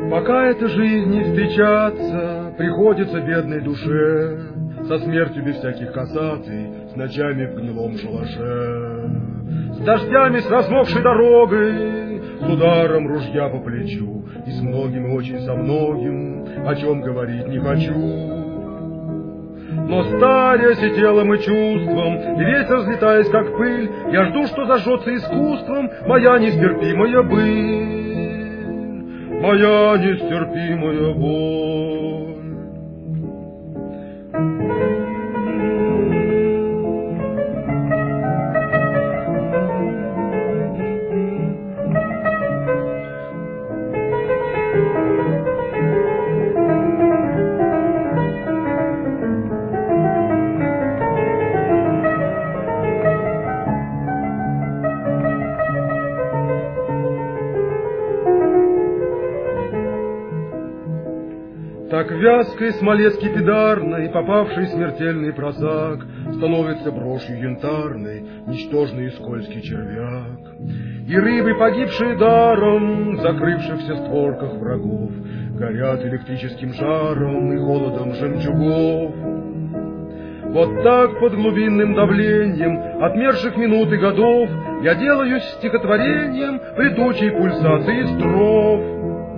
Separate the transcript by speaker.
Speaker 1: Пока эта жизнь не встречаться, приходится бедной душе со смертью без всяких касаций, с ночами в гнилом шалаше, с дождями, с размокшей дорогой, с ударом ружья по плечу и с многим и очень со многим, о чем говорить не хочу. Но старясь и телом, и чувством, и весь разлетаясь, как пыль, я жду, что зажжется искусством моя нестерпимая быль, моя нестерпимая боль. Так вязкой смоле скипидарной, попавший в смертельный просак, становится брошью янтарной, ничтожный и скользкий червяк. И рыбы, погибшие даром, в закрывшихся створках врагов, горят электрическим жаром и холодом жемчугов. Вот так под глубинным давлением отмерших минут и годов я делаюсь стихотворением в летучей пульсации строф.